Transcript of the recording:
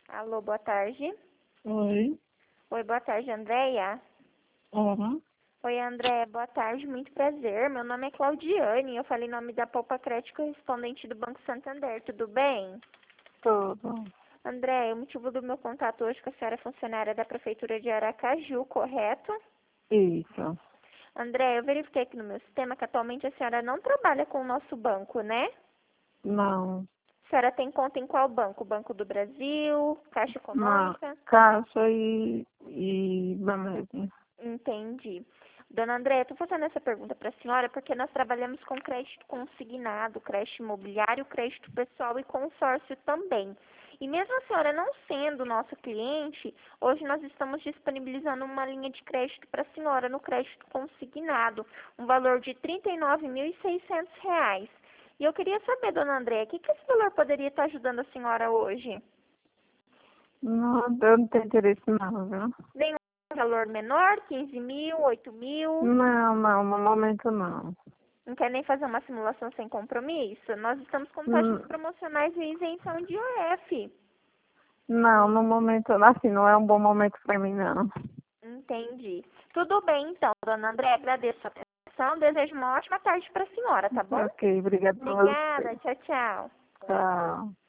Alô, boa tarde. Oi. Oi, boa tarde, Andréia. Uhum. Oi, André, boa tarde, muito prazer. Meu nome é Claudiane, eu falei em nome da Poupa Crédito correspondente do Banco Santander, tudo bem? Tudo. André, o motivo do meu contato hoje com a senhora é funcionária da Prefeitura de Aracaju, correto? Isso. André, eu verifiquei aqui no meu sistema que atualmente a senhora não trabalha com o nosso banco, né? Não. A senhora tem conta em qual banco? Banco do Brasil, Caixa Não. Econômica? Caixa e Banesio. Entendi. Dona Andréia, estou fazendo essa pergunta para a senhora porque nós trabalhamos com crédito consignado, crédito imobiliário, crédito pessoal e consórcio também. E mesmo a senhora não sendo nossa cliente, hoje nós estamos disponibilizando uma linha de crédito para a senhora no crédito consignado, um valor de R$ 39.600. E eu queria saber, dona Andréia, o que esse valor poderia estar ajudando a senhora hoje? Não, eu não tenho interesse não, viu? Nenhum valor menor, 15 mil, 8 mil? Não, no momento não. Não quer nem fazer uma simulação sem compromisso? Nós estamos com taxas Hum, promocionais e isenção de IOF. Não, no momento, assim, não é um bom momento pra mim, não. Entendi. Tudo bem, então, dona André, agradeço a atenção. Desejo uma ótima tarde para a senhora, tá bom? Ok, obrigada por você. Obrigada, tchau, tchau. Tchau.